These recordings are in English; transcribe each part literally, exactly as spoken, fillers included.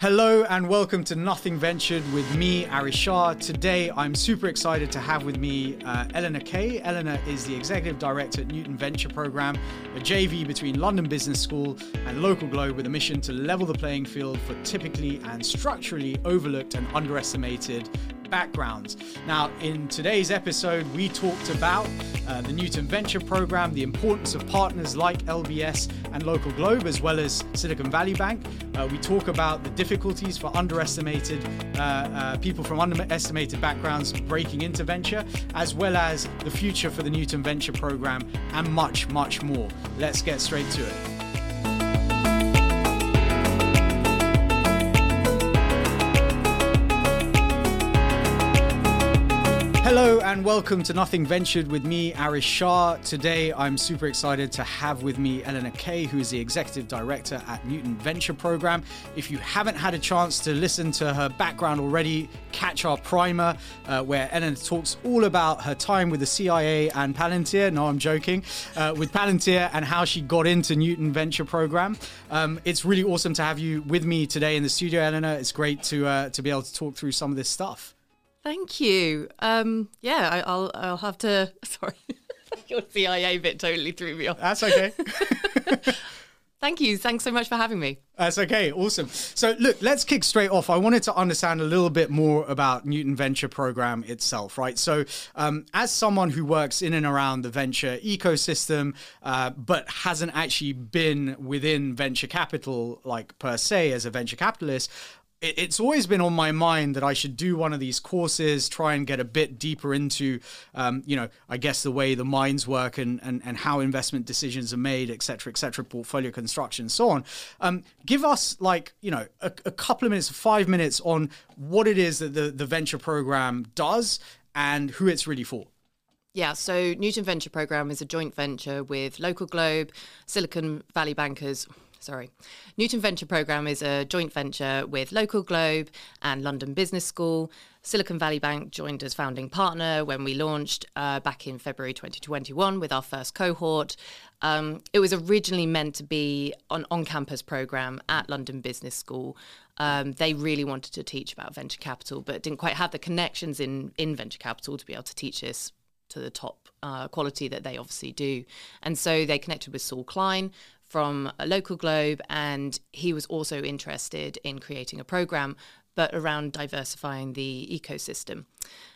Hello and welcome to Nothing Ventured with me, Arish Shah. Today, I'm super excited to have with me uh, Eleanor Kay. Eleanor is the Executive Director at Newton Venture Programme, a J V between London Business School and Local Globe with a mission to level the playing field for typically and structurally overlooked and underestimated backgrounds. Now, in today's episode, we talked about uh, the Newton Venture Programme, the importance of partners like L B S and Local Globe, as well as Silicon Valley Bank. Uh, we talk about the difficulties for underestimated uh, uh, people from underestimated backgrounds breaking into venture, as well as the future for the Newton Venture Programme, and much, much more. Let's get straight to it. Hello and welcome to Nothing Ventured with me, Arish Shah. Today, I'm super excited to have with me Eleanor Kay, who is the Executive Director at Newton Venture Programme. If you haven't had a chance to listen to her background already, catch our primer, uh, where Eleanor talks all about her time with the C I A and Palantir. No, I'm joking. Uh, with Palantir and how she got into Newton Venture Programme. Um, it's really awesome to have you with me today in the studio, Eleanor. It's great to uh, to be able to talk through some of this stuff. Thank you. Um, yeah, I, I'll I'll have to. Sorry, your C I A bit totally threw me off. That's okay. Thank you. Thanks so much for having me. That's okay. Awesome. So look, let's kick straight off. I wanted to understand a little bit more about Newton Venture Programme itself, right? So um, as someone who works in and around the venture ecosystem, uh, but hasn't actually been within venture capital, like per se as a venture capitalist, it's always been on my mind that I should do one of these courses, try and get a bit deeper into, um, you know, I guess the way the minds work and, and, and how investment decisions are made, et cetera, et cetera, portfolio construction, so on. Um, give us like, you know, a, a couple of minutes, five minutes on what it is that the, the venture program does and who it's really for. Yeah, so Newton Venture Programme is a joint venture with Local Globe, Silicon Valley Bankers. Sorry. Newton Venture Programme is a joint venture with Local Globe and London Business School. Silicon Valley Bank joined as founding partner when we launched uh, back in February twenty twenty-one with our first cohort. Um, it was originally meant to be an on-campus programme at London Business School. Um, they really wanted to teach about venture capital, but didn't quite have the connections in, in venture capital to be able to teach this to the top uh, quality that they obviously do. And so they connected with Saul Klein from a Local Globe, and he was also interested in creating a program, but around diversifying the ecosystem.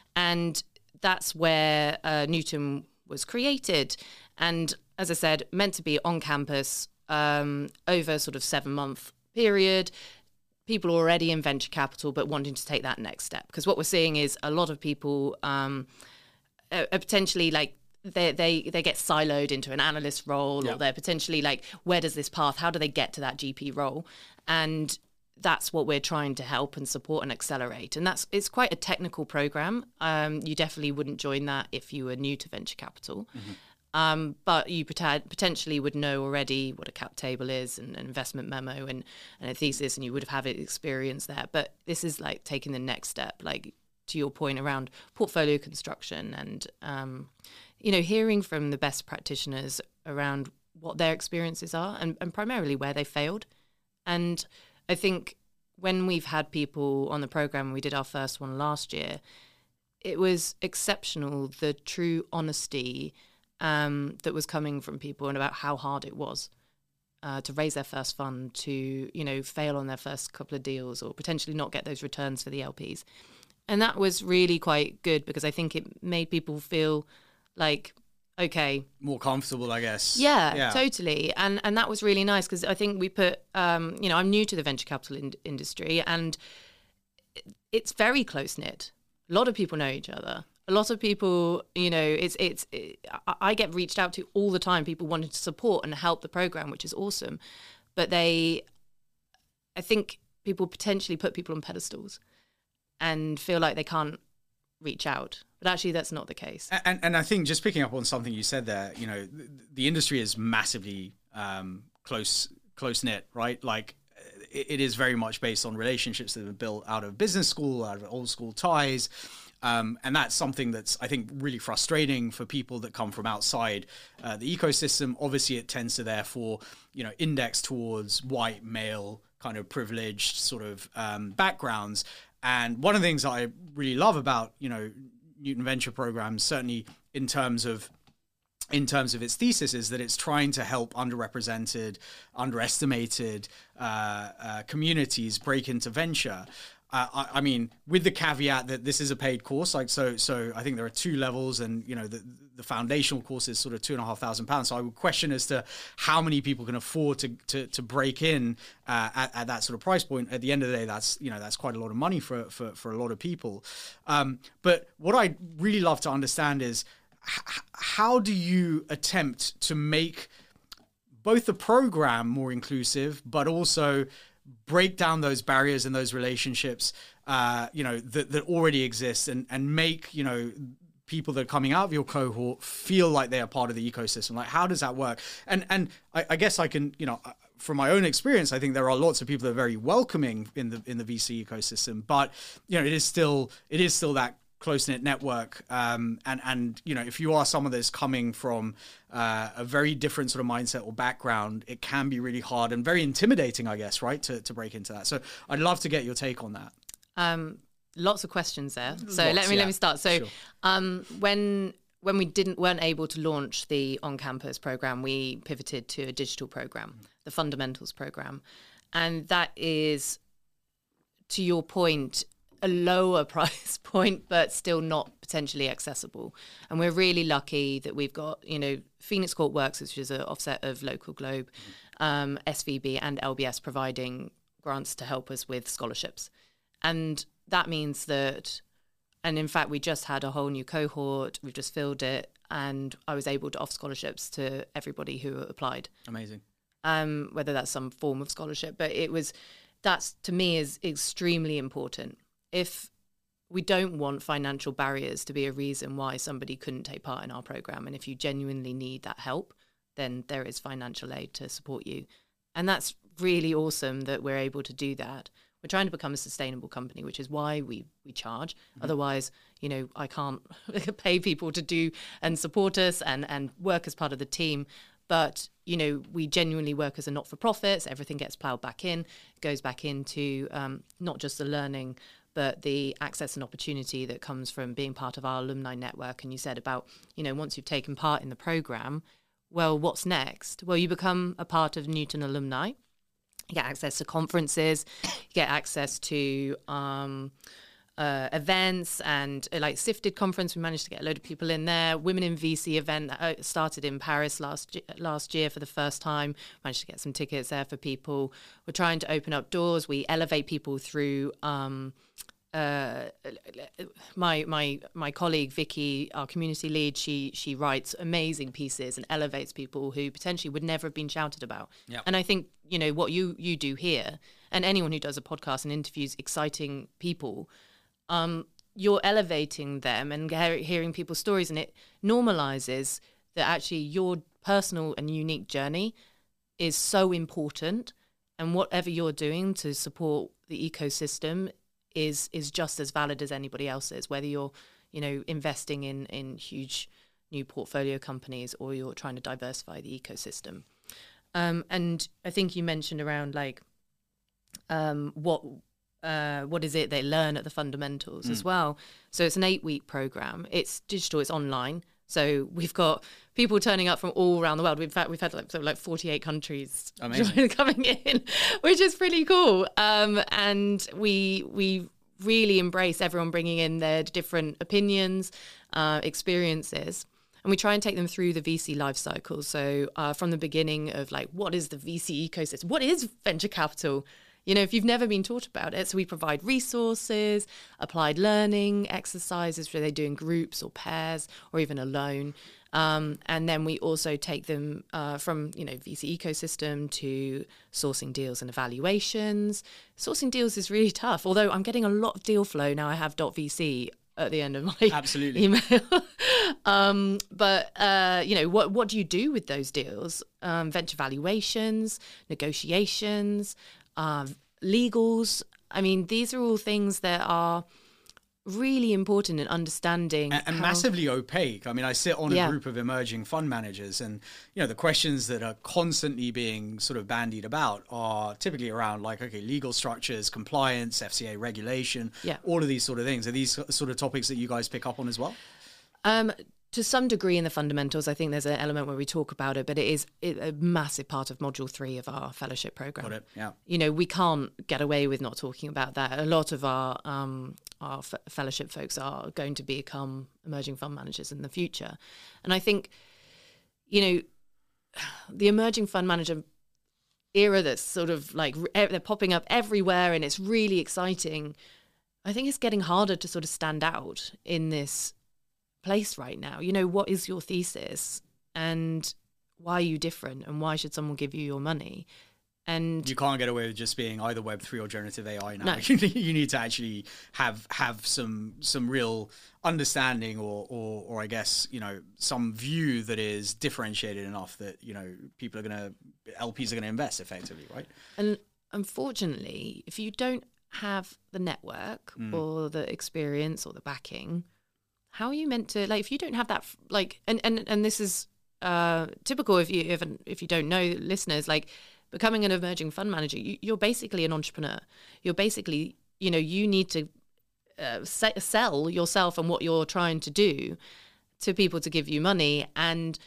And that's where uh, Newton was created. And as I said, meant to be on campus um, over sort of seven month period. People already in venture capital, but wanting to take that next step. Because what we're seeing is a lot of people um, are potentially like, They they they get siloed into an analyst role, yeah. Or they're potentially like, where does this path? How do they get to that G P role? And that's what we're trying to help and support and accelerate. And that's it's quite a technical program. Um, you definitely wouldn't join that if you were new to venture capital. Mm-hmm. Um, but you pot- potentially would know already what a cap table is and an investment memo and, and a thesis, and you would have had experience there. But this is like taking the next step, like to your point around portfolio construction and um, you know, hearing from the best practitioners around what their experiences are and, and primarily where they failed. And I think when we've had people on the program, we did our first one last year, it was exceptional, the true honesty um, that was coming from people and about how hard it was uh, to raise their first fund, to, you know, fail on their first couple of deals or potentially not get those returns for the L Ps. And that was really quite good because I think it made people feel like, okay, more comfortable, I guess. Yeah, yeah. Totally. And and that was really nice because I think we put, um, you know, I'm new to the venture capital in- industry and it's very close knit. A lot of people know each other. A lot of people, you know, it's, it's, it, I get reached out to all the time, people wanting to support and help the program, which is awesome. But they, I think people potentially put people on pedestals and feel like they can't reach out. But actually, that's not the case. And and I think just picking up on something you said there, you know, the, the industry is massively um, close close knit, right? Like it, it is very much based on relationships that have been built out of business school, out of old school ties. Um, and that's something that's, I think, really frustrating for people that come from outside uh, the ecosystem. Obviously, it tends to therefore, you know, index towards white male kind of privileged sort of um, backgrounds. And one of the things that I really love about, you know, Newton Venture programs, certainly in terms of in terms of its thesis, is that it's trying to help underrepresented, underestimated uh, uh, communities break into venture. Uh, I, I mean, with the caveat that this is a paid course, like so, so I think there are two levels, and you know, the the foundational course is sort of two and a half thousand pounds. So I would question as to how many people can afford to to, to break in uh, at, at that sort of price point. At the end of the day, that's you know that's quite a lot of money for for for a lot of people. Um, but what I really love to understand is h- how do you attempt to make both the program more inclusive, but also break down those barriers and those relationships, uh, you know, that, that already exist, and, and make, you know, people that are coming out of your cohort feel like they are part of the ecosystem. Like, how does that work? And and I, I guess I can, you know, from my own experience, I think there are lots of people that are very welcoming in the in the V C ecosystem, but you know, it is still it is still that close-knit network, um, and and you know, if you are someone that's coming from uh, a very different sort of mindset or background, it can be really hard and very intimidating, I guess, right, to to break into that. So I'd love to get your take on that. Um, lots of questions there. So lots, let me yeah. let me start. So Sure. um, when when we didn't weren't able to launch the on-campus program, we pivoted to a digital program, the Fundamentals program, and that is, to your point, a lower price point, but still not potentially accessible. And we're really lucky that we've got, you know, Phoenix Court Works, which is an offset of Local Globe, um, S V B and L B S providing grants to help us with scholarships. And that means that, and in fact, we just had a whole new cohort, we've just filled it, and I was able to offer scholarships to everybody who applied. Amazing. Um, whether that's some form of scholarship, but it was, that's to me is extremely important. If we don't want financial barriers to be a reason why somebody couldn't take part in our program, and if you genuinely need that help, then there is financial aid to support you. And that's really awesome that we're able to do that. We're trying to become a sustainable company, which is why we, we charge. Mm-hmm. Otherwise, you know, I can't pay people to do and support us and, and work as part of the team. But, you know, we genuinely work as a not-for-profit. So everything gets ploughed back in, goes back into um, not just the learning, but the access and opportunity that comes from being part of our alumni network. And you said about, you know, once you've taken part in the program, well, what's next? Well, you become a part of Newton alumni. You get access to conferences, you get access to um, uh, events, and uh, like Sifted conference, we managed to get a load of people in there. Women in V C event that started in Paris last last year for the first time. Managed to get some tickets there for people. We're trying to open up doors. We elevate people through. Um, uh, my my my colleague Vicky, our community lead, she she writes amazing pieces and elevates people who potentially would never have been shouted about. Yep. And I think, you know, what you you do here, and anyone who does a podcast and interviews exciting people, um, you're elevating them and he- hearing people's stories, and it normalizes that actually your personal and unique journey is so important, and whatever you're doing to support the ecosystem is is just as valid as anybody else's, whether you're, you know, investing in in huge new portfolio companies or you're trying to diversify the ecosystem. Um, and I think you mentioned around like um, what uh, what is it they learn at the Fundamentals mm. as well. So it's an eight week program. It's digital. It's online. So we've got people turning up from all around the world. In fact, we've had like, so like forty-eight countries coming in, which is pretty cool. Um, and we we really embrace everyone bringing in their different opinions, uh, experiences. And we try and take them through the V C life cycle. So uh, from the beginning of like, what is the V C ecosystem? What is venture capital? You know, if you've never been taught about it. So we provide resources, applied learning exercises where they do in groups or pairs or even alone. Um, and then we also take them uh, from, you know, V C ecosystem to sourcing deals and evaluations. Sourcing deals is really tough, although I'm getting a lot of deal flow now. I have .vc at the end of my Absolutely. email. um, but, uh, you know, what, what do you do with those deals? Um, venture valuations, negotiations, Uh, legals. I mean, these are all things that are really important in understanding and, and how, massively opaque. I mean, I sit on a yeah. group of emerging fund managers, and you know the questions that are constantly being sort of bandied about are typically around like, okay, legal structures, compliance, F C A regulation, yeah. all of these sort of things. Are these sort of topics that you guys pick up on as well? Um, to some degree in the fundamentals, I think there's an element where we talk about it, but it is a massive part of module three of our fellowship program. Got it. Yeah. You know, we can't get away with not talking about that. A lot of our um, our f- fellowship folks are going to become emerging fund managers in the future. And I think, you know, the emerging fund manager era that's sort of like, they're popping up everywhere and it's really exciting. I think it's getting harder to sort of stand out in this place right now. You know, what is your thesis and why are you different and why should someone give you your money? And you can't get away with just being either Web three or generative A I now. No. You need to actually have have some some real understanding or, or or I guess, you know, some view that is differentiated enough that, you know, people are going to, L Ps are going to invest effectively, right? And unfortunately, if you don't have the network Mm. or the experience or the backing, how are you meant to, like, if you don't have that, like, and, and, and this is uh, typical if you, if, if you don't know, listeners, like, becoming an emerging fund manager, you, you're basically an entrepreneur. You're basically, you know, you need to uh, se- sell yourself and what you're trying to do to people to give you money. And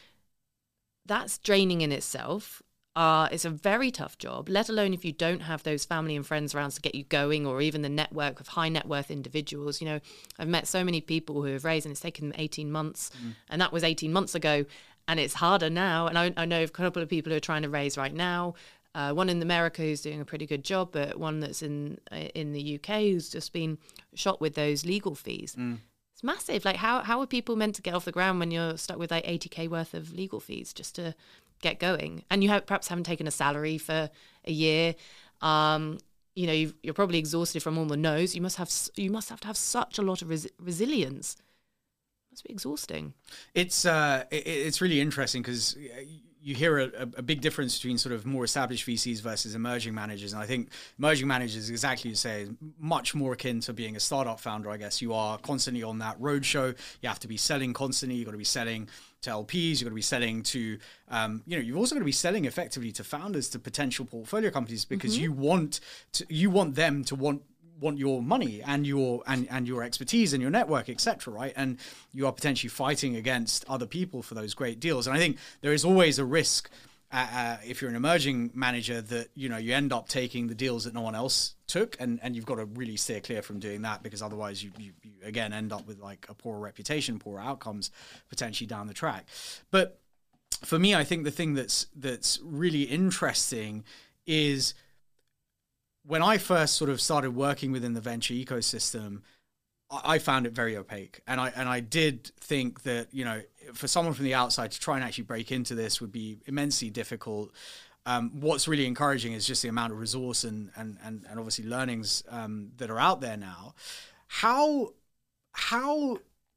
that's draining in itself. Uh, it's a very tough job, let alone if you don't have those family and friends around to get you going, or even the network of high net worth individuals. You know, I've met so many people who have raised and it's taken them eighteen months, mm. and that was eighteen months ago, and it's harder now. And I, I know a couple of people who are trying to raise right now. Uh, one in America who's doing a pretty good job, but one that's in in the U K who's just been shot with those legal fees. Mm. It's massive. Like, how how are people meant to get off the ground when you're stuck with like eighty K worth of legal fees just to get going? And you have, perhaps haven't taken a salary for a year. Um, you know, you've, you're probably exhausted from all the no's. You must have you must have to have such a lot of res- resilience. It must be exhausting. It's uh, it, it's really interesting because you hear a, a big difference between sort of more established V Cs versus emerging managers. And I think emerging managers, exactly as you say, is much more akin to being a startup founder, I guess. You are constantly on that roadshow. You have to be selling constantly. You've got to be selling to L Ps. You've got to be selling to, um, you know, you've also got to be selling effectively to founders, to potential portfolio companies, because mm-hmm. you want to, you want them to want want your money and your and, and your expertise and your network, et cetera, right? And you are potentially fighting against other people for those great deals. And I think there is always a risk uh, uh, if you're an emerging manager that, you know, you end up taking the deals that no one else took, and, and you've got to really steer clear from doing that, because otherwise you, you, you again end up with like a poor reputation, poor outcomes potentially down the track. But for me, I think the thing that's that's really interesting is when I first sort of started working within the venture ecosystem, I found it very opaque. And I and I did think that, you know, for someone from the outside to try and actually break into this would be immensely difficult. Um, what's really encouraging is just the amount of resource and and and, and obviously learnings um, that are out there now. How how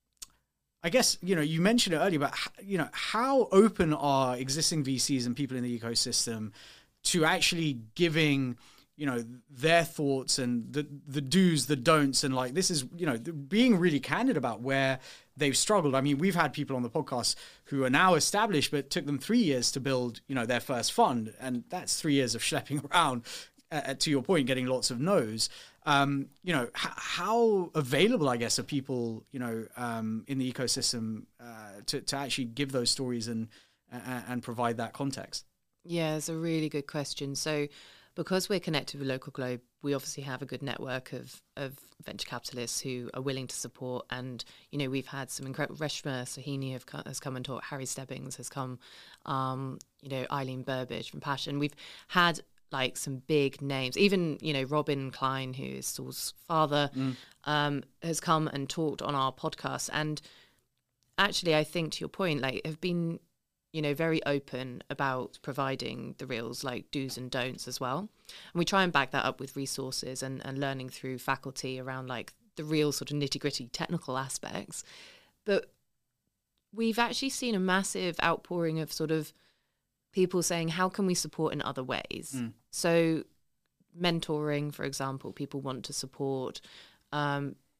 I guess, you know, you mentioned it earlier, but, you know, how open are existing V Cs and people in the ecosystem to actually giving, you know, their thoughts and the the do's, the don'ts, and like, this is, you know, being really candid about where they've struggled. I mean, we've had people on the podcast who are now established, but it took them three years to build, you know, their first fund. And that's three years of schlepping around, uh, to your point, getting lots of no's. Um, you know, h- how available, I guess, are people, you know, um, in the ecosystem uh, to, to actually give those stories and, uh, and provide that context? Yeah, it's a really good question. So, because we're connected with Local Globe, we obviously have a good network of, of venture capitalists who are willing to support. And, you know, we've had some incredible, Reshma Sahini have co- has come and taught, Harry Stebbings has come, um, you know, Eileen Burbage from Passion. We've had like some big names, even, you know, Robin Klein, who is Saul's father, mm. um, has come and talked on our podcast. And actually, I think to your point, like, have been, you know, very open about providing the reals, like do's and don'ts as well. And we try and back that up with resources and, and learning through faculty around like the real sort of nitty gritty technical aspects. But we've actually seen a massive outpouring of sort of people saying, how can we support in other ways? Mm. So mentoring, for example, people want to support, um,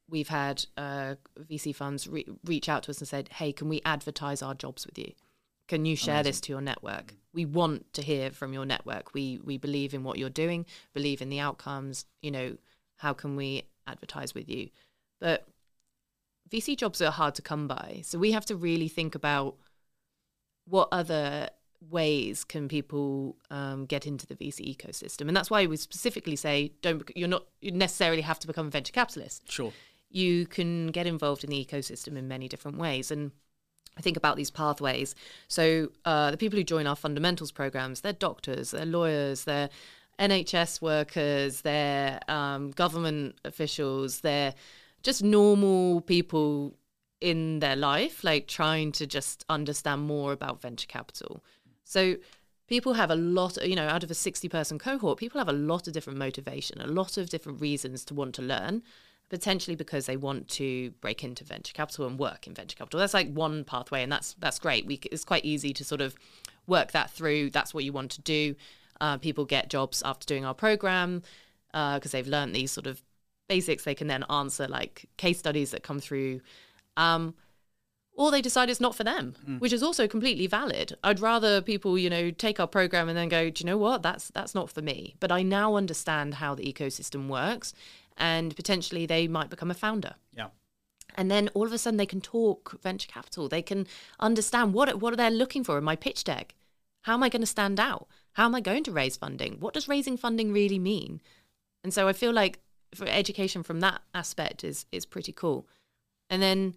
we've had uh, V C funds re- reach out to us and said, hey, can we advertise our jobs with you? Can you share Amazing. This to your network? We want to hear from your network. We we believe in what you're doing, believe in the outcomes. You know, how can we advertise with you? But V C jobs are hard to come by. So we have to really think about what other ways can people um, get into the V C ecosystem. And that's why we specifically say, don't you're not you necessarily have to become a venture capitalist. Sure. You can get involved in the ecosystem in many different ways. And I think about these pathways. So uh, the people who join our fundamentals programs, they're doctors, they're lawyers, they're N H S workers, they're um, government officials, they're just normal people in their life, like trying to just understand more about venture capital. So people have a lot, you know, out of a sixty person cohort, people have a lot of different motivation, a lot of different reasons to want to learn, potentially because they want to break into venture capital and work in venture capital. That's like one pathway, and that's that's great. We, it's quite easy to sort of work that through. That's what you want to do. Uh, people get jobs after doing our program because uh, they've learned these sort of basics. They can then answer like case studies that come through. Um, or they decide it's not for them, mm. which is also completely valid. I'd rather people, you know, take our program and then go, do you know what? That's that's not for me. But I now understand how the ecosystem works. And potentially they might become a founder. Yeah. And then all of a sudden they can talk venture capital. They can understand what what they're looking for in my pitch deck. How am I going to stand out? How am I going to raise funding? What does raising funding really mean? And so I feel like for education from that aspect is is pretty cool. And then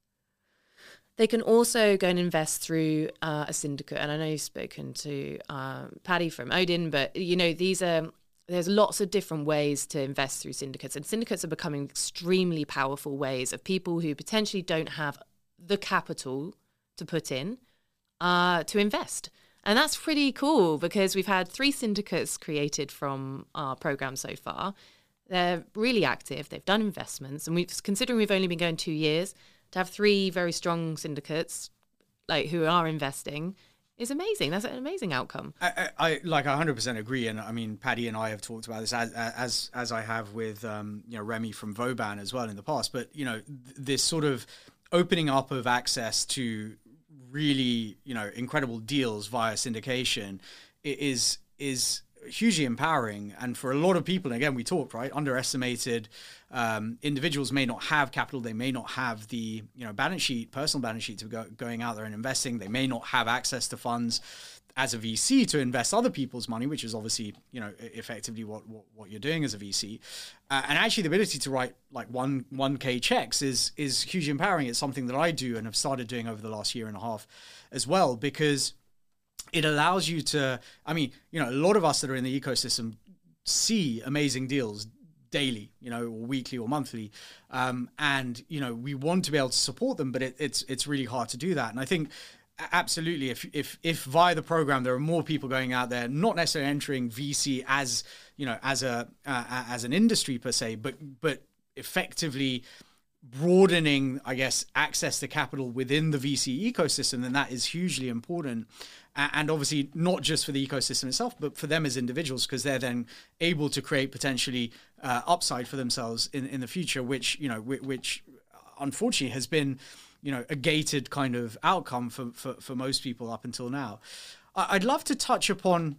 they can also go and invest through uh, a syndicate. And I know you've spoken to um, Paddy from Odin, but you know these are. There's lots of different ways to invest through syndicates, and syndicates are becoming extremely powerful ways of people who potentially don't have the capital to put in uh, to invest. And that's pretty cool because we've had three syndicates created from our program so far. They're really active. They've done investments, and we've considering we've only been going two years, to have three very strong syndicates like who are investing is amazing. That's an amazing outcome. I, I, I like one hundred percent agree, and I mean Paddy and I have talked about this as as as I have with um, you know Remy from Vauban as well in the past. But you know th- this sort of opening up of access to really you know incredible deals via syndication is is hugely empowering, and for a lot of people, and again we talked right underestimated um, individuals may not have capital, they may not have the you know balance sheet, personal balance sheet to go going out there and investing, they may not have access to funds as a V C to invest other people's money, which is obviously you know effectively what what, what you're doing as a V C, uh, and actually the ability to write like one one k checks is is hugely empowering. It's something that I do and have started doing over the last year and a half as well, because it allows you to, I mean, you know, a lot of us that are in the ecosystem see amazing deals daily, you know, or weekly or monthly. Um, and, you know, we want to be able to support them, but it, it's it's really hard to do that. And I think absolutely, if if if via the program, there are more people going out there, not necessarily entering V C as, you know, as a uh, as an industry per se, but but effectively broadening, I guess, access to capital within the V C ecosystem, then that is hugely important. And obviously not just for the ecosystem itself, but for them as individuals, because they're then able to create potentially uh, upside for themselves in, in the future, which, you know, which, which unfortunately has been, you know, a gated kind of outcome for, for, for most people up until now. I'd love to touch upon,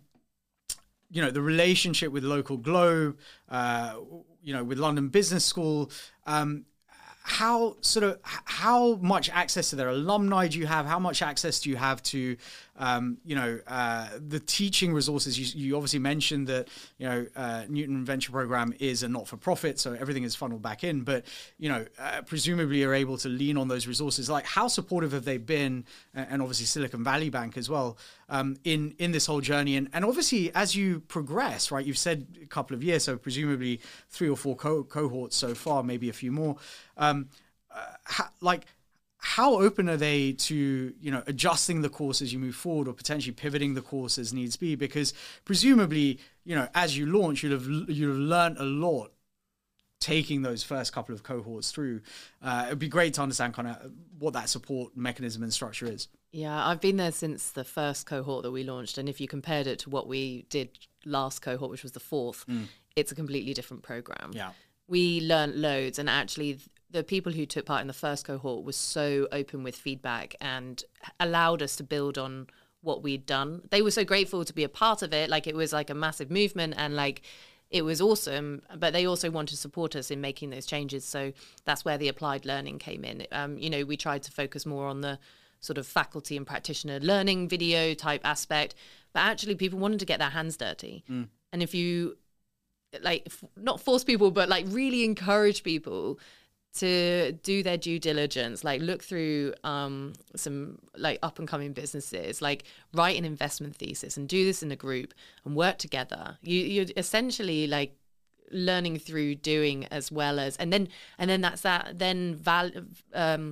you know, the relationship with Local Globe, uh, you know, with London Business School. Um, how sort of how much access to their alumni do you have? How much access do you have to, um, you know, uh, the teaching resources? You, you obviously mentioned that, you know, uh, Newton Venture Program is a not-for-profit, so everything is funneled back in. But, you know, uh, presumably you're able to lean on those resources. Like, how supportive have they been, and obviously Silicon Valley Bank as well, um, in in this whole journey? And and obviously as you progress, right? You've said a couple of years, so presumably three or four co- cohorts so far, maybe a few more. Um, uh, ha- like. How open are they to, you know, adjusting the course as you move forward, or potentially pivoting the course as needs be? Because presumably, you know, as you launch, you'll have you'll have learned a lot taking those first couple of cohorts through. Uh, it'd be great to understand kind of what that support mechanism and structure is. Yeah, I've been there since the first cohort that we launched, and if you compared it to what we did last cohort, which was the fourth, mm. it's a completely different program. Yeah. we learned loads, and actually the people who took part in the first cohort was so open with feedback and allowed us to build on what we'd done. They were so grateful to be a part of it. Like, it was like a massive movement, and like it was awesome, but they also want to support us in making those changes. So that's where the applied learning came in. Um, you know, we tried to focus more on the sort of faculty and practitioner learning video type aspect, but actually people wanted to get their hands dirty. Mm. And if you like, f- not force people, but like really encourage people to do their due diligence, like look through um, some like up and coming businesses, like write an investment thesis and do this in a group and work together. You, you're essentially like learning through doing as well as, and then, and then that's that, then val, um,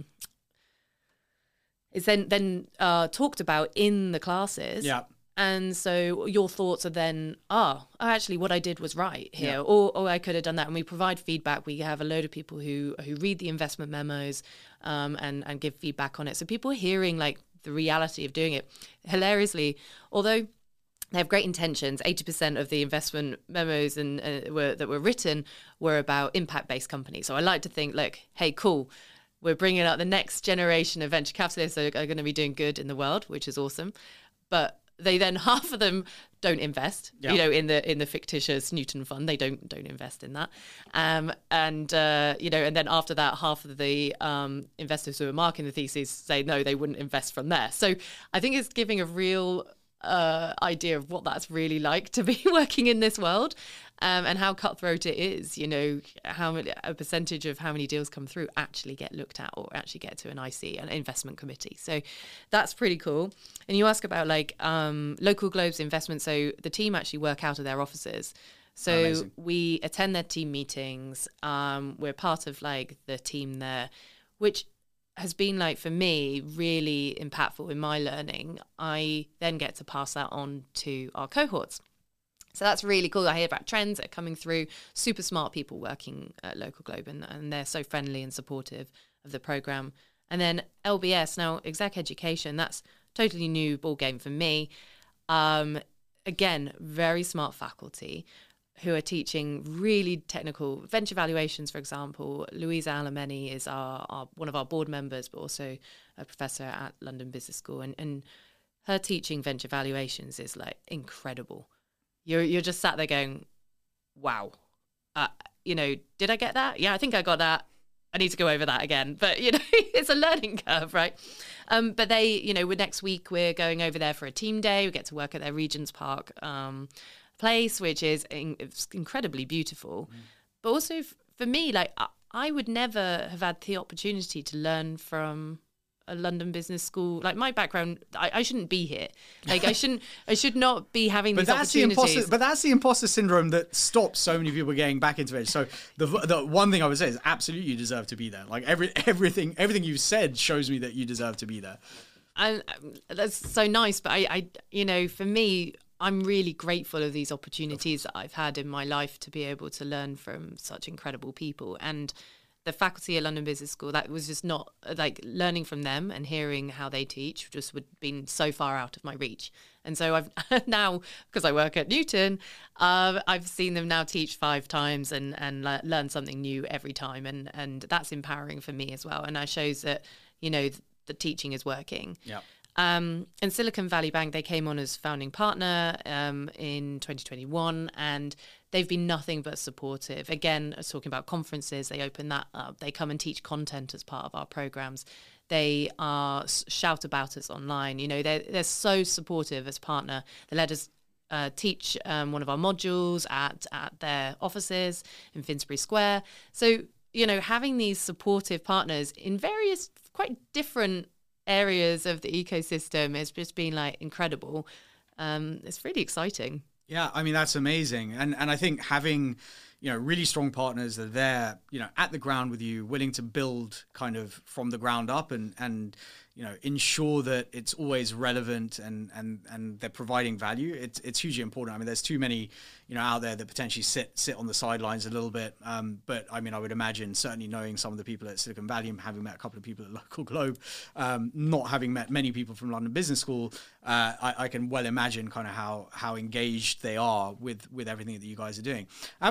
it's then, then uh, talked about in the classes. Yeah. And so your thoughts are then, oh, oh actually what I did was right here, yeah. or, or I could have done that. And we provide feedback. We have a load of people who who read the investment memos um, and, and give feedback on it. So people are hearing like the reality of doing it. Hilariously, although they have great intentions, eighty percent of the investment memos and uh, were, that were written were about impact-based companies. So I like to think, like, hey, cool, we're bringing up the next generation of venture capitalists that are going to be doing good in the world, which is awesome. But they then, half of them don't invest, yep. you know, in the in the fictitious Newton fund. They don't don't invest in that, um, and uh, you know, and then after that, half of the um, investors who are marking the thesis say no, they wouldn't invest from there. So I think it's giving a real uh, idea of what that's really like to be working in this world. Um, and how cutthroat it is, you know, how many, a percentage of how many deals come through actually get looked at or actually get to an I C, an investment committee. So that's pretty cool. And you ask about like um, Local Globe's investment. So the team actually work out of their offices. So Amazing. We attend their team meetings. Um, we're part of like the team there, which has been like, for me, really impactful in my learning. I then get to pass that on to our cohorts. So that's really cool. I hear about trends that are coming through, super smart people working at Local Globe, and, and they're so friendly and supportive of the program. And then L B S, now exec education, that's totally new ball game for me. Um, again, very smart faculty who are teaching really technical venture valuations, for example. Louisa Alameni is our, our one of our board members, but also a professor at London Business School. And, and her teaching venture valuations is like incredible. You're you're just sat there going, wow, uh, you know, did I get that? Yeah, I think I got that. I need to go over that again. But, you know, it's a learning curve, right? Um, but they, you know, next week we're going over there for a team day. We get to work at their Regent's Park um, place, which is in, it's incredibly beautiful. Mm. But also f- for me, like, I, I would never have had the opportunity to learn from a London Business School. Like, my background, I, I shouldn't be here. Like, I shouldn't, I should not be having but these that's opportunities. The imposter, but that's the imposter syndrome that stops so many people getting back into it. So the the one thing I would say is absolutely you deserve to be there. Like every everything everything you've said shows me that you deserve to be there. And um, that's so nice. But I, I, you know, for me, I'm really grateful of these opportunities that I've had in my life to be able to learn from such incredible people. And the faculty at London Business School, that was just not like learning from them and hearing how they teach just would have been so far out of my reach. And so I've now, because I work at Newton, uh, I've seen them now teach five times and, and le- learn something new every time. And, and that's empowering for me as well. And that shows that, you know, th- the teaching is working. Yeah. Um, and Silicon Valley Bank, they came on as founding partner um, in twenty twenty-one, and they've been nothing but supportive. Again, I was talking about conferences, they open that up. They come and teach content as part of our programs. They are shout about us online. You know, they're, they're so supportive as partner. They let us uh, teach um, one of our modules at, at their offices in Finsbury Square. So, you know, having these supportive partners in various quite different areas of the ecosystem has just been like incredible. Um, it's really exciting. Yeah, I mean, that's amazing. And and I think having, you know, really strong partners that are there, you know, at the ground with you, willing to build kind of from the ground up and, and you know, ensure that it's always relevant and and and they're providing value. It's it's hugely important. I mean, there's too many, you know, out there that potentially sit sit on the sidelines a little bit. Um, but I mean, I would imagine, certainly knowing some of the people at Silicon Valley and having met a couple of people at Local Globe, um, not having met many people from London Business School, uh, I, I can well imagine kind of how how engaged they are with with everything that you guys are doing. I have a couple of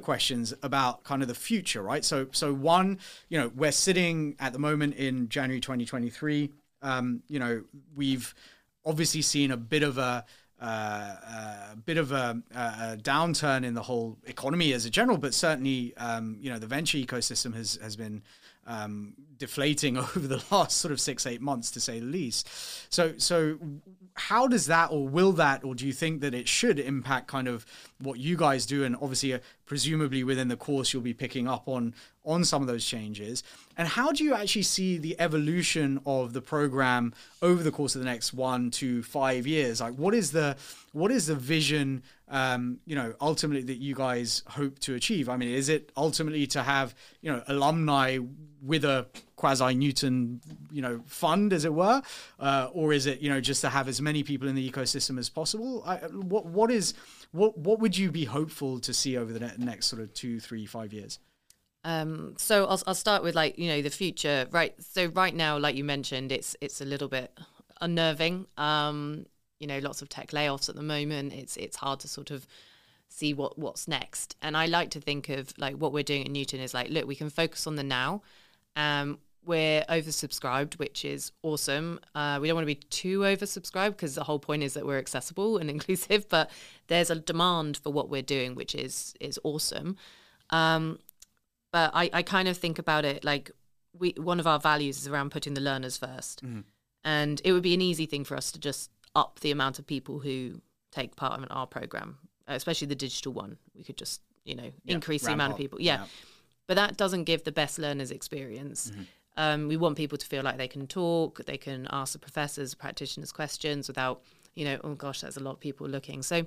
questions about kind of the future, right? So, so one, you know, we're sitting at the moment in January twenty twenty-three. Um, you know, we've obviously seen a bit of a uh, a bit of a, a downturn in the whole economy as a general, but certainly, um, you know, the venture ecosystem has has been um, deflating over the last sort of six, eight months, to say the least. So, so how does that, or will that, or do you think that it should impact kind of what you guys do? And obviously, uh, presumably within the course, you'll be picking up on on some of those changes. And how do you actually see the evolution of the program over the course of the next one to five years? Like, what is the what is the vision, um, you know, ultimately that you guys hope to achieve? I mean, is it ultimately to have, you know, alumni with a quasi Newton, you know, fund, as it were, uh, or is it, you know, just to have as many people in the ecosystem as possible? I, what what is what what would you be hopeful to see over the ne- next sort of two, three, five years? Um, so I'll I'll start with, like, you know, the future, right? So right now, like you mentioned, it's it's a little bit unnerving. Um, you know, lots of tech layoffs at the moment. It's it's hard to sort of see what what's next. And I like to think of, like, what we're doing at Newton is like, look, we can focus on the now. Um, we're oversubscribed, which is awesome. Uh, we don't want to be too oversubscribed because the whole point is that we're accessible and inclusive. But there's a demand for what we're doing, which is is awesome. Um, But I, I kind of think about it like we one of our values is around putting the learners first. Mm. And it would be an easy thing for us to just up the amount of people who take part in our program, especially the digital one. We could just, you know, yeah, increase the amount up. of people. Yeah. yeah. But that doesn't give the best learners experience. Mm-hmm. Um, we want people to feel like they can talk, they can ask the professors, practitioners questions without, you know, oh gosh, there's a lot of people looking. So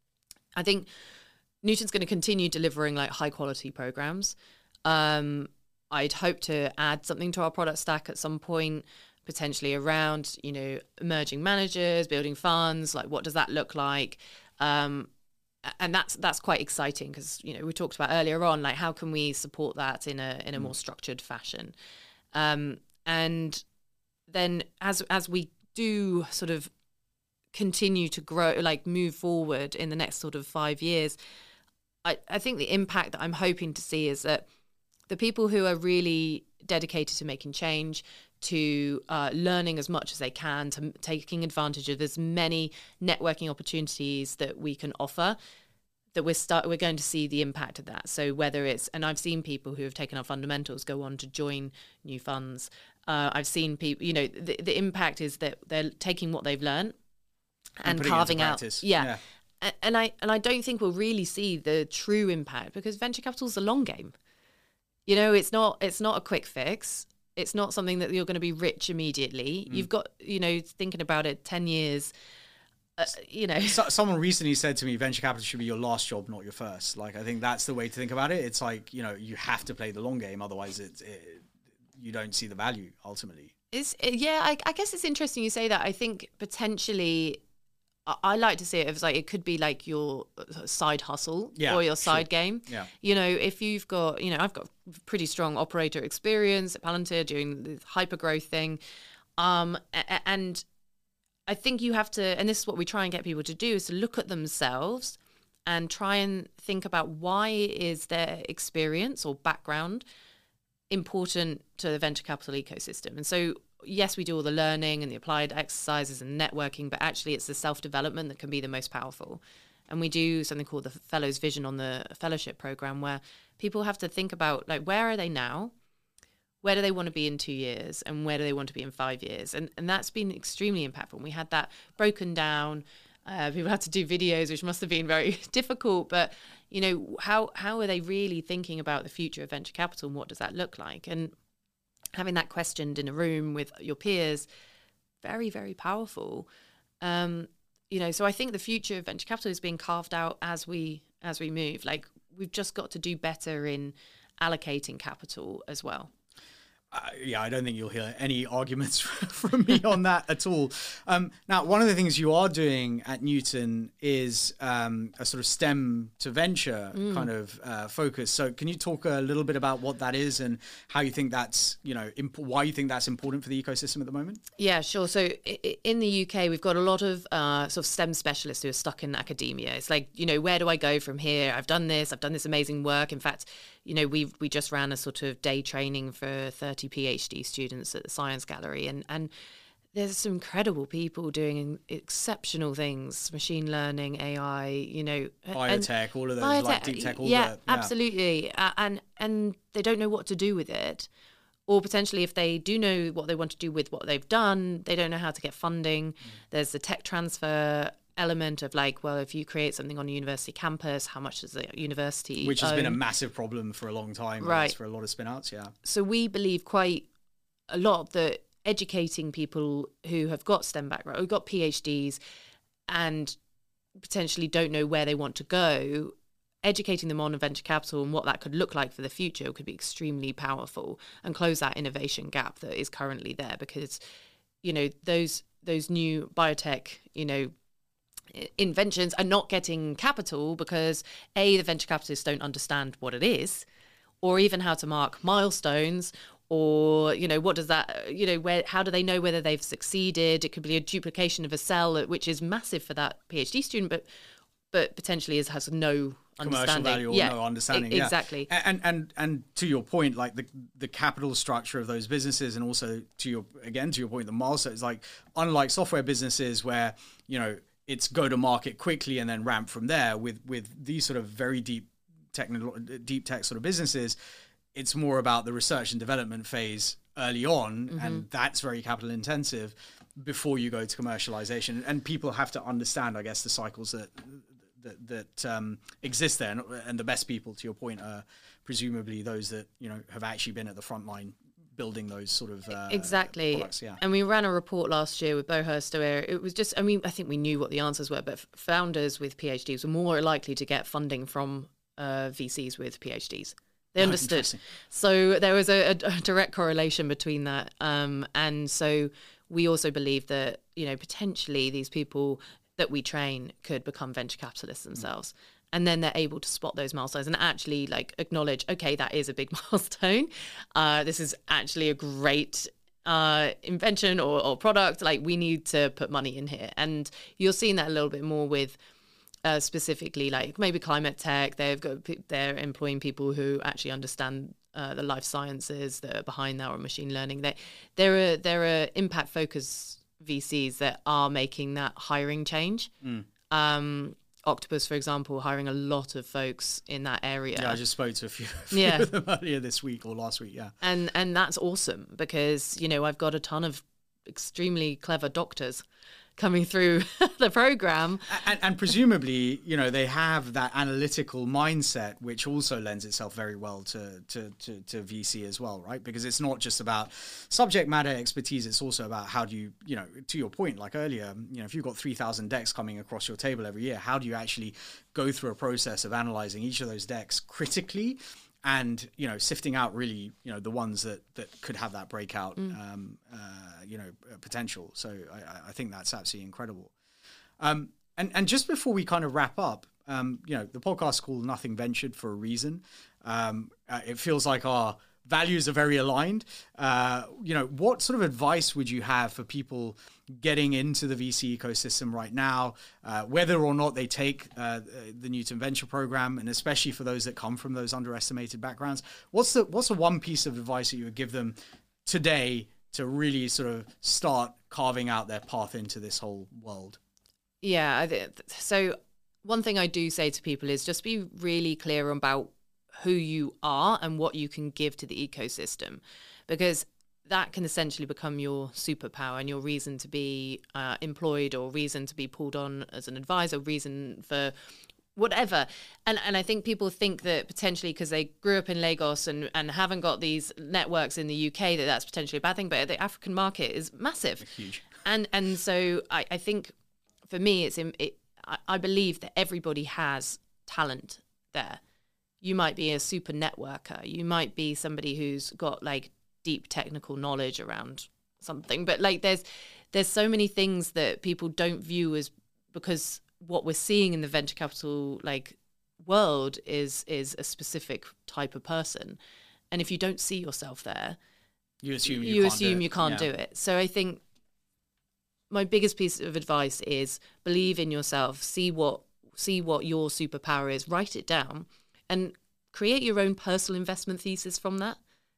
I think Newton's going to continue delivering like high quality programs. Um, I'd hope to add something to our product stack at some point, potentially around, you know, emerging managers, building funds, like what does that look like? Um, and that's that's quite exciting because, you know, we talked about earlier on, like how can we support that in a in a mm. more structured fashion? Um, and then as as we do sort of continue to grow, like move forward in the next sort of five years, I, I think the impact that I'm hoping to see is that the people who are really dedicated to making change, to uh, learning as much as they can, to taking advantage of as many networking opportunities that we can offer, that we're start we're going to see the impact of that. So whether it's, and I've seen people who have taken our fundamentals go on to join new funds. Uh, I've seen people, you know, the, the impact is that they're taking what they've learned and, and carving out. Yeah. yeah. And, and I and I don't think we'll really see the true impact because venture capital is a long game. You know, it's not it's not a quick fix. It's not something that you're going to be rich immediately. Mm. You've got, you know, thinking about it, ten years, uh, you know. So, someone recently said to me, venture capital should be your last job, not your first. Like, I think that's the way to think about it. It's like, you know, you have to play the long game. Otherwise, it's, it, you don't see the value ultimately. It's, yeah, I, I guess it's interesting you say that. I think potentially... I like to see it as like it could be like your side hustle yeah, or your side sure. game. Yeah. You know, if you've got, you know, I've got pretty strong operator experience at Palantir doing the hyper growth thing. Um, and I think you have to, and this is what we try and get people to do, is to look at themselves and try and think about why is their experience or background important to the venture capital ecosystem. And so, yes, we do all the learning and the applied exercises and networking, but actually it's the self-development that can be the most powerful. And we do something called the Fellows Vision on the fellowship program, where people have to think about, like, where are they now? Where do they want to be in two years? And where do they want to be in five years? And and that's been extremely impactful. We had that broken down. Uh, people had to do videos, which must have been very difficult. But, you know, how how are they really thinking about the future of venture capital and what does that look like? And having that questioned in a room with your peers, very, very powerful. Um, you know, so I think the future of venture capital is being carved out as we as we move. Like, we've just got to do better in allocating capital as well. Uh, yeah, I don't think you'll hear any arguments from me on that at all. Um, now, one of the things you are doing at Newton is um, a sort of STEM to venture mm. kind of uh, focus. So can you talk a little bit about what that is and how you think that's, you know, imp- why you think that's important for the ecosystem at the moment? Yeah, sure. So in the U K, we've got a lot of uh, sort of STEM specialists who are stuck in academia. It's like, you know, where do I go from here? I've done this, I've done this amazing work. In fact, you know, we we just ran a sort of day training for thirty PhD students at the Science Gallery, and and there's some incredible people doing exceptional things, machine learning, A I, you know, biotech, all of those, biotech, like deep tech, all yeah, that. Yeah, absolutely, uh, and and they don't know what to do with it, or potentially if they do know what they want to do with what they've done, they don't know how to get funding. Mm. There's the tech transfer element of like, well, if you create something on a university campus, how much does the university Which has own? been a massive problem for a long time, right? For a lot of spin-outs, yeah. So we believe quite a lot that educating people who have got STEM background, who've got PhDs and potentially don't know where they want to go, educating them on venture capital and what that could look like for the future could be extremely powerful and close that innovation gap that is currently there, because, you know, those those new biotech, you know, inventions are not getting capital because A, the venture capitalists don't understand what it is, or even how to mark milestones, or, you know, what does that, you know, where, how do they know whether they've succeeded? It could be a duplication of a cell, which is massive for that PhD student, but but potentially is, has no commercial understanding. value or yeah, no understanding. E- exactly. Yeah. And and and to your point, like the the capital structure of those businesses, and also to your again to your point, the milestones, like unlike software businesses where, you know, it's go to market quickly and then ramp from there, with with these sort of very deep technical deep tech sort of businesses, it's more about the research and development phase early on, mm-hmm. and that's very capital intensive before you go to commercialization. And people have to understand, I guess, the cycles that that, that um, exist there. And, and the best people, to your point, are presumably those that, you know, have actually been at the front line building those sort of uh, exactly products, yeah. And we ran a report last year with Bohurst where it was just, I mean, I think we knew what the answers were, but founders with PhDs were more likely to get funding from uh, V Cs with PhDs. They understood. Oh, so there was a, a direct correlation between that. Um, and so we also believe that, you know, potentially these people that we train could become venture capitalists themselves. Mm. And then they're able to spot those milestones and actually like acknowledge, okay, that is a big milestone. Uh, this is actually a great uh, invention or, or product. Like, we need to put money in here. And you're seeing that a little bit more with uh, specifically like maybe climate tech. They've got, they're employing people who actually understand uh, the life sciences that are behind that, or machine learning. They, there are, there are impact focused V Cs that are making that hiring change. Mm. Um, Octopus, for example, hiring a lot of folks in that area. Yeah, I just spoke to a few, a few yeah. of them earlier this week or last week, yeah. And and that's awesome because, you know, I've got a ton of extremely clever doctors coming through the program. And, and presumably, you know, they have that analytical mindset, which also lends itself very well to, to, to, to V C as well, right? Because it's not just about subject matter expertise, it's also about how do you, you know, to your point, like earlier, you know, if you've got three thousand decks coming across your table every year, how do you actually go through a process of analyzing each of those decks critically and, you know, sifting out really, you know, the ones that, that could have that breakout, mm. um, uh, you know, potential. So I, I think that's absolutely incredible. Um, and, and just before we kind of wrap up, um, you know, the podcast is called Nothing Ventured for a reason. Um, uh, it feels like our values are very aligned. Uh, you know, what sort of advice would you have for people getting into the V C ecosystem right now, uh, whether or not they take uh, the Newton Venture Program, and especially for those that come from those underestimated backgrounds? What's the what's the one piece of advice that you would give them today to really sort of start carving out their path into this whole world? Yeah, so one thing I do say to people is just be really clear about who you are and what you can give to the ecosystem, because that can essentially become your superpower and your reason to be uh, employed, or reason to be pulled on as an advisor, reason for whatever. And and I think people think that potentially because they grew up in Lagos and, and haven't got these networks in the U K, that that's potentially a bad thing. But the African market is massive. Huge. And and so I, I think for me, it's in, it, I, I believe that everybody has talent there. You might be a super networker. You might be somebody who's got like deep technical knowledge around something. But like there's there's so many things that people don't view as, because what we're seeing in the venture capital like world is is a specific type of person. And if you don't see yourself there, you assume you, you can't, assume do, you can't yeah. do it. So I think my biggest piece of advice is believe in yourself, see what see what your superpower is, write it down, and create your own personal investment thesis from that.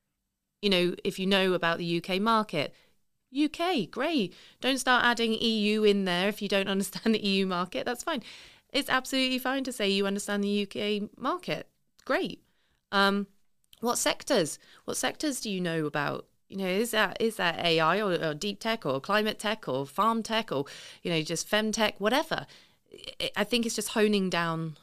You know, if you know about the U K market, U K, great. Don't start adding E U in there if you don't understand the E U market. That's fine. It's absolutely fine to say you understand the U K market. Great. Um, what sectors? What sectors do you know about? You know, is that is that A I or, or deep tech or climate tech or farm tech or, you know, just femtech, whatever. I think it's just honing down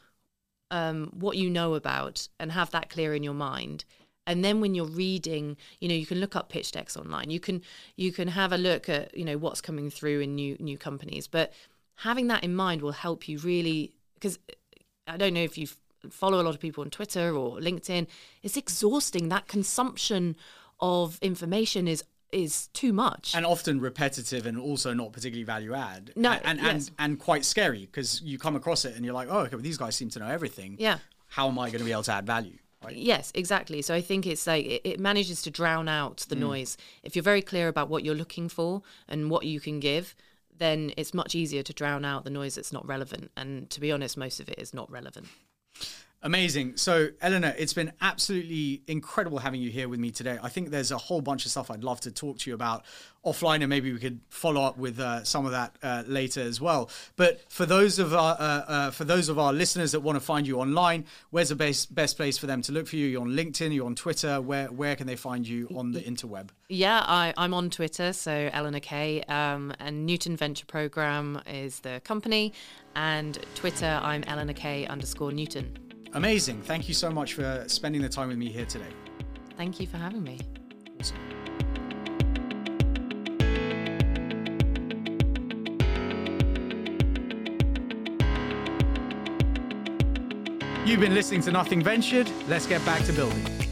um, what you know about and have that clear in your mind. And then when you're reading, you know, you can look up pitch decks online. You can you can have a look at, you know, what's coming through in new new companies. But having that in mind will help you really, because I don't know if you follow a lot of people on Twitter or LinkedIn. It's exhausting. That consumption of information is is too much, and often repetitive, and also not particularly value add. No, and and yes. and, and quite scary, because you come across it and you're like, oh, okay, well, these guys seem to know everything. Yeah. How am I going to be able to add value? Right? Yes, exactly. So I think it's like it, it manages to drown out the mm. noise. If you're very clear about what you're looking for and what you can give, then it's much easier to drown out the noise that's not relevant. And to be honest, most of it is not relevant. Amazing. So, Eleanor, it's been absolutely incredible having you here with me today. I think there's a whole bunch of stuff I'd love to talk to you about offline, and maybe we could follow up with uh, some of that uh, later as well. But for those of our uh, uh, for those of our listeners that want to find you online, where's the best best place for them to look for you? You're on LinkedIn, you're on Twitter. Where where can they find you on the interweb? Yeah, I, I'm on Twitter, so Eleanor Kay, um, and Newton Venture Program is the company, and Twitter, I'm Eleanor Kay underscore Newton. Amazing. Thank you so much for spending the time with me here today. Thank you for having me. Awesome. You've been listening to Nothing Ventured. Let's get back to building.